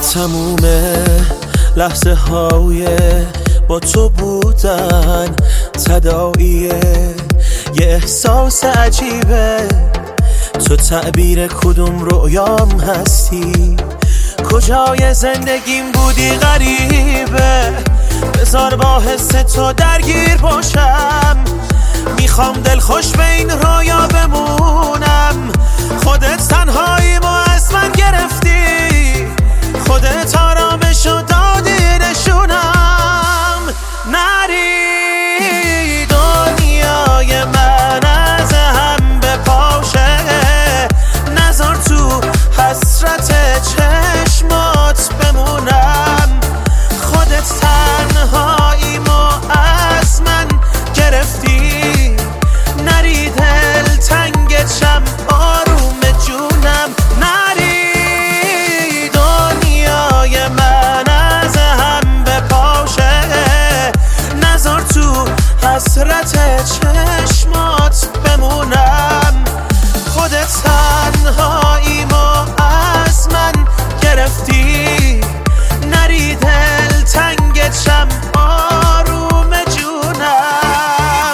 تموم لحظه های با تو بودن تداعیه، یه احساس عجیبه. تو تعبیر کدوم رویام هستی، کجای زندگیم بودی غریبه. بذار با حس تو درگیر باشم، میخوام دلخوش به این رویا بمونم. خودت تنهاییمو از من گرفتی، خودت آرامشو دادی نشونم. نری دنیای من از هم بپاشه، نذار تو حسرت چشمات بمونم. خودت تنهاییمو از من گرفتی، نری دل تنگشم آروم جونم. نری دنیای من از هم بپاشه، نذار تو حسرت چشمات بمونم. خودت تنهاییمو از من گرفتی، نری دل تنگشم آروم جونم.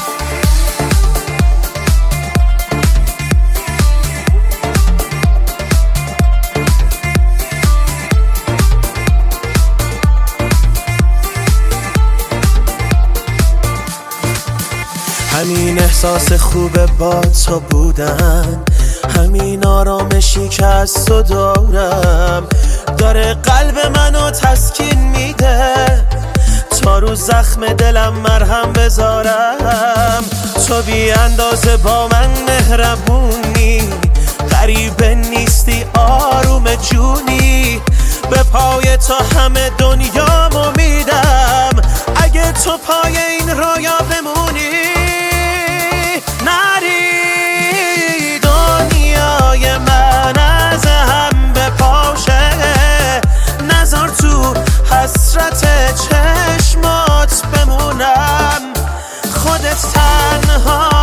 همین احساس خوبه با تو بودن، همین آرامشی که از تو دارم، داره قلب منو تسکین میده. تا رو زخم دلم مرهم بذارم، تو بی اندازه با من مهربونی. غریبه نیستی آروم جونی، به پای تو همه دنیامو میدم. اگه تو پای این رویا بمونی، نری دنیای من از هم بپاشه، نذار تو حسرت چشمات بمونم. خودت تنها